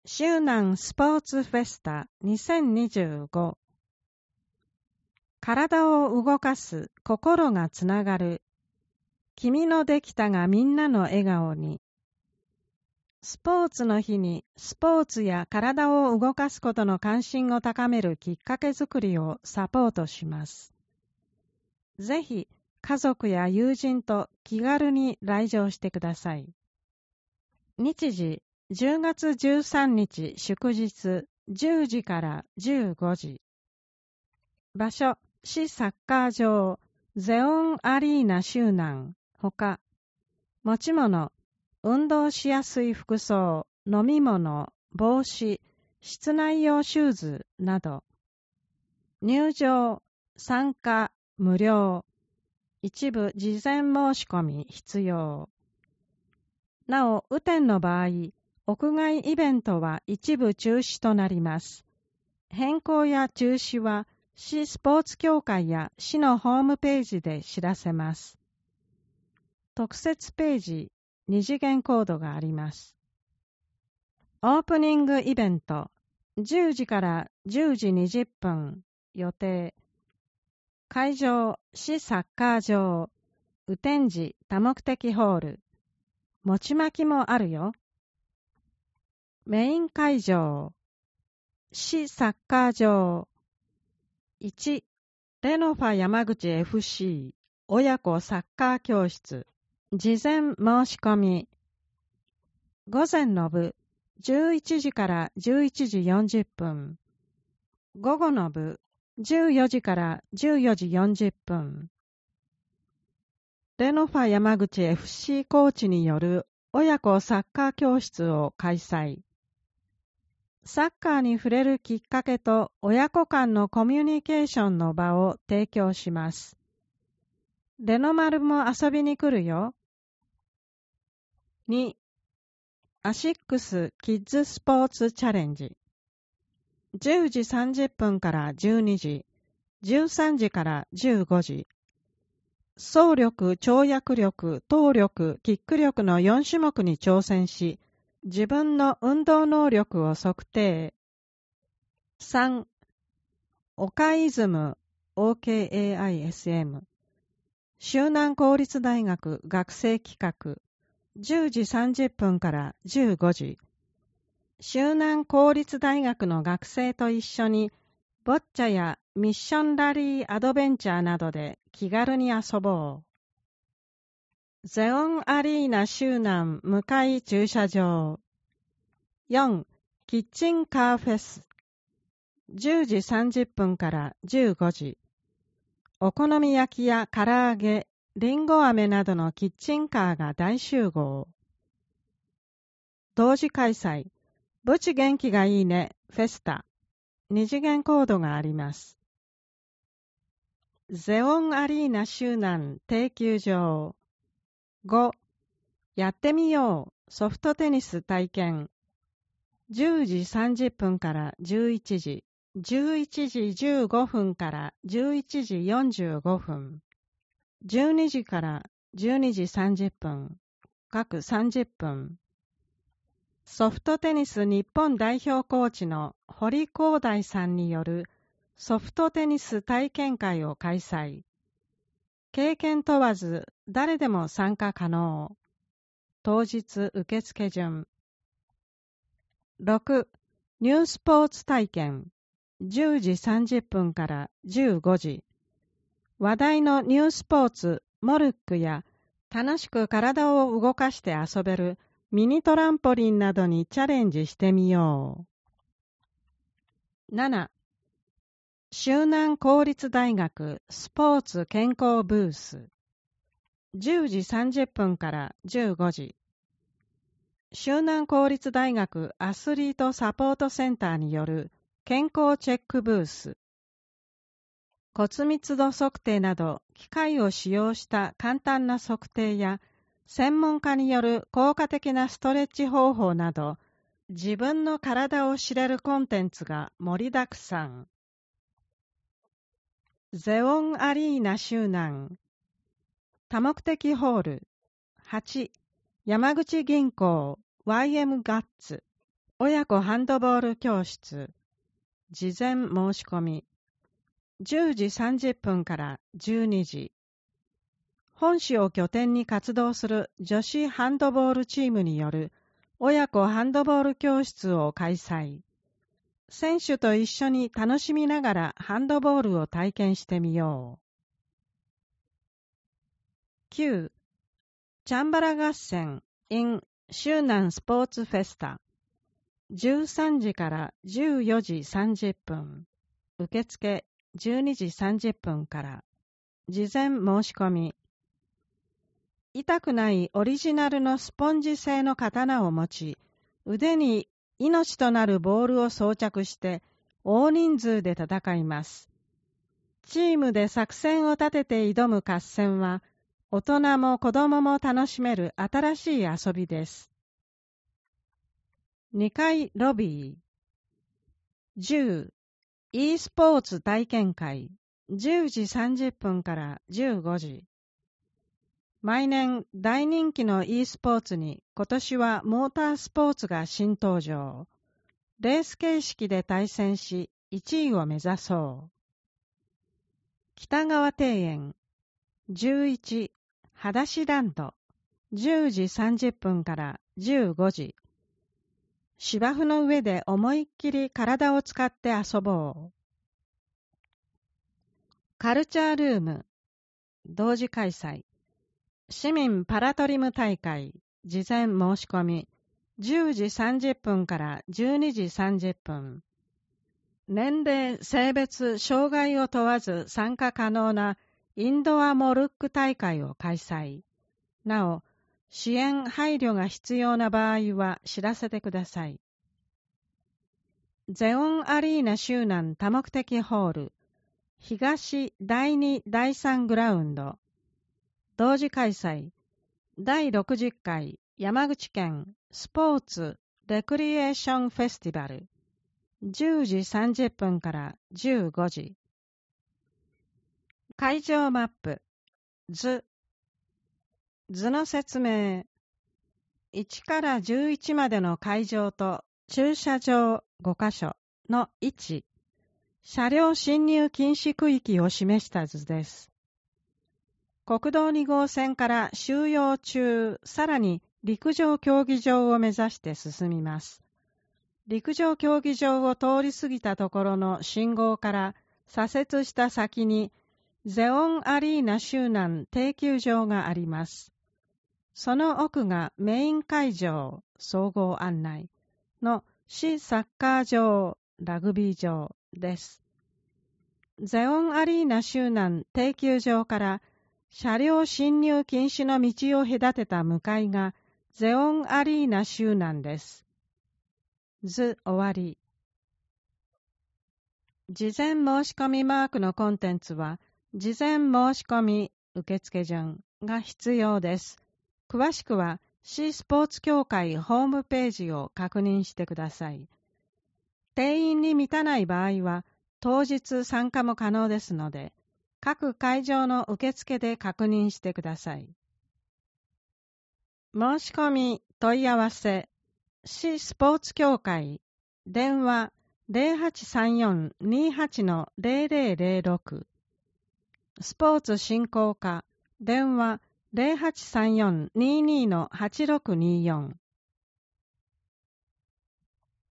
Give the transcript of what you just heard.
周南スポーツフェスタ2025。体を動かす、心がつながる。君のできたがみんなの笑顔に。スポーツの日にスポーツや体を動かすことの関心を高めるきっかけづくりをサポートします。ぜひ家族や友人と気軽に来場してください。日時10月13日祝日10時から15時。場所市サッカー場ゼオンアリーナ周南ほか、持ち物、運動しやすい服装、飲み物、帽子、室内用シューズなど。入場、参加、無料。一部事前申し込み必要。なお、雨天の場合、屋外イベントは一部中止となります。変更や中止は市スポーツ協会や市のホームページで知らせます。特設ページ、二次元コードがあります。オープニングイベント、10時から10時20分予定。会場、市サッカー場、雨天時多目的ホール。餅巻きもあるよ。メイン会場、市サッカー場。1、レノファ山口 FC 親子サッカー教室。事前申し込み。午前の部、11時から11時40分。午後の部、14時から14時40分。レノファ山口 FC コーチによる親子サッカー教室を開催。サッカーに触れるきっかけと親子間のコミュニケーションの場を提供します。レノマルも遊びに来るよ。2、アシックスキッズスポーツチャレンジ。10時30分から12時、13時から15時。走力、跳躍力、倒力、キック力の4種目に挑戦し、自分の運動能力を測定。3、オカイズム OKAISM 周南公立大学学生企画10時30分から15時。周南公立大学の学生と一緒にボッチャやミッションラリーアドベンチャーなどで気軽に遊ぼう。ゼオンアリーナ周南向かい駐車場。4、キッチンカーフェス。10時30分から15時。お好み焼きや唐揚げ、りんご飴などのキッチンカーが大集合。同時開催、ぶち元気がいいね、フェスタ。二次元コードがあります。ゼオンアリーナ周南定休場。5、やってみよう、ソフトテニス体験。10時30分から11時。11時15分から11時45分。12時から12時30分。各30分。ソフトテニス日本代表コーチの堀光大さんによるソフトテニス体験会を開催。経験問わず誰でも参加可能。当日受付順。6、ニュースポーツ体験。10時30分から15時。話題のニュースポーツ、モルックや楽しく体を動かして遊べるミニトランポリンなどにチャレンジしてみよう。7、周南公立大学スポーツ健康ブース。10時30分から15時。周南公立大学アスリートサポートセンターによる健康チェックブース。骨密度測定など機械を使用した簡単な測定や専門家による効果的なストレッチ方法など自分の体を知れるコンテンツが盛りだくさん。ゼオンアリーナ周南多目的ホール。8、山口銀行 YM ガッツ親子ハンドボール教室、事前申し込み、10時30分から12時。本市を拠点に活動する女子ハンドボールチームによる親子ハンドボール教室を開催。選手と一緒に楽しみながらハンドボールを体験してみよう。9. チャンバラ合戦 in 周南スポーツフェスタ。13時から14時30分。受付12時30分から。事前申し込み。痛くないオリジナルのスポンジ製の刀を持ち、腕に命となるボールを装着して大人数で戦います。チームで作戦を立てて挑む合戦は、大人も子供も楽しめる新しい遊びです。2階ロビー。10. e スポーツ体験会。10時30分から15時。毎年大人気の e スポーツに今年はモータースポーツが新登場。レース形式で対戦し1位を目指そう。北川庭園。11. 裸足ランド。10時30分から15時。芝生の上で思いっきり体を使って遊ぼう。カルチャールーム。同時開催。市民パラトリム大会。事前申し込み。10時30分から12時30分。年齢、性別、障害を問わず参加可能なインドアモルック大会を開催。なお、支援配慮が必要な場合は知らせてください。ゼオンアリーナ周南多目的ホール。東第2第3グラウンド。同時開催。第60回山口県スポーツレクリエーションフェスティバル。10時30分から15時。会場マップ。図の説明。1から11までの会場と駐車場5カ所の位置。車両進入禁止区域を示した図です。国道2号線から収容中、さらに陸上競技場を目指して進みます。陸上競技場を通り過ぎたところの信号から左折した先にゼオンアリーナ周南定休場があります。その奥がメイン会場、総合案内の市サッカー場、ラグビー場です。ゼオンアリーナ周南定休場から車両進入禁止の道を隔てた向かいがゼオンアリーナ周南です。図終わり。事前申し込みマークのコンテンツは事前申し込み受付順が必要です。詳しくは市スポーツ協会ホームページを確認してください。定員に満たない場合は当日参加も可能ですので、各会場の受付で確認してください。申し込み問い合わせ市スポーツ協会電話 0834-28-0006 スポーツ振興課電話 0834-22-8624